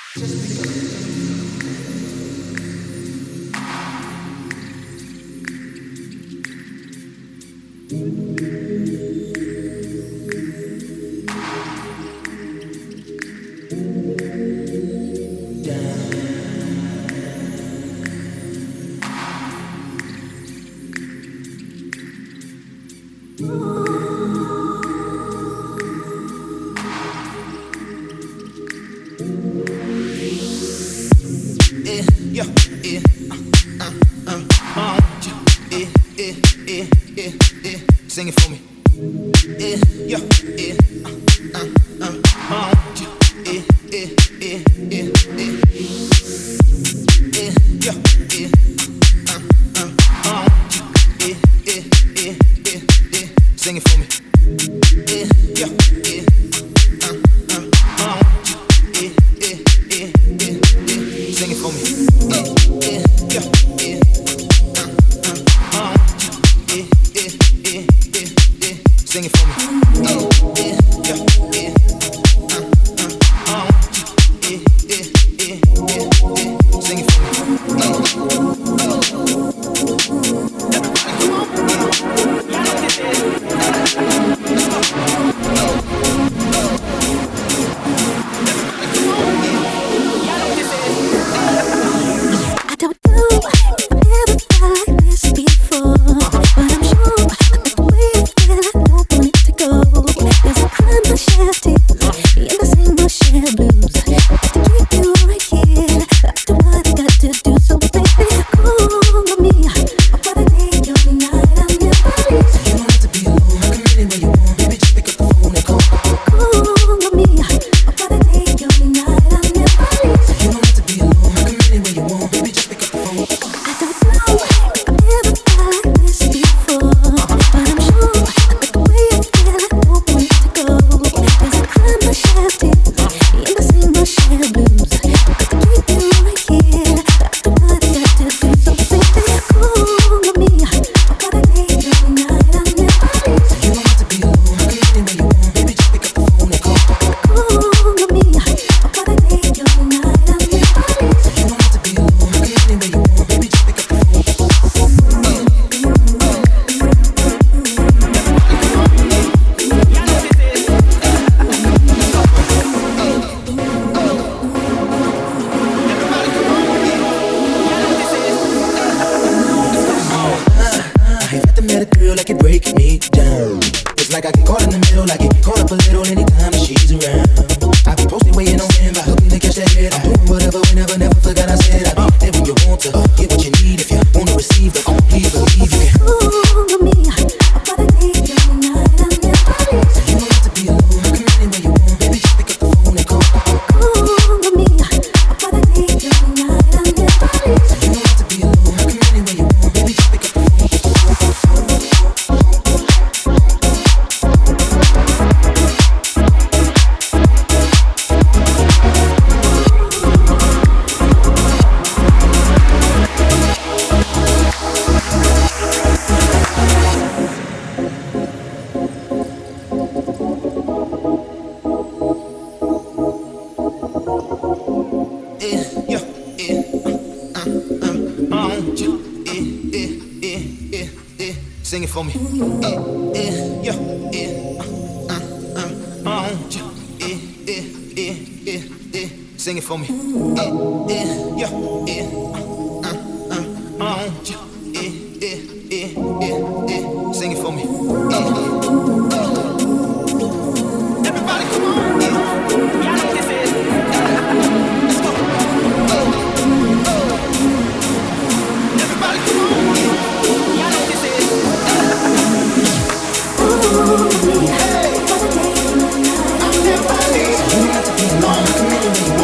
Sing it for me. Sing it for me. Sing it for me. Sing it for me. Like I get caught in the middle, I get caught up a little anytime she's around. I be posting, waiting on him, I hope you catch that head. I'm doing whatever, whenever, never forgot I said I'd be there when you want to get what you need. If you wanna receive, but please believe you can. Ooh, me, I gotta take you tonight. I never leave. You don't have to be alone, I come anywhere you want. Baby, just pick up the phone and call. Ooh, me, I gotta take you tonight. I never leave. You don't have to be alone, I come anywhere you want. Baby, just pick up the phone. Sing it for me. Sing it for me. Sing it for me. Everybody come on. Y'all know what this is. Let's go. Everybody come on. Y'all know what this is. Ooh, me, I gotta take you tonight. I'm never leaving. You don't have to be alone. Come anywhere you want.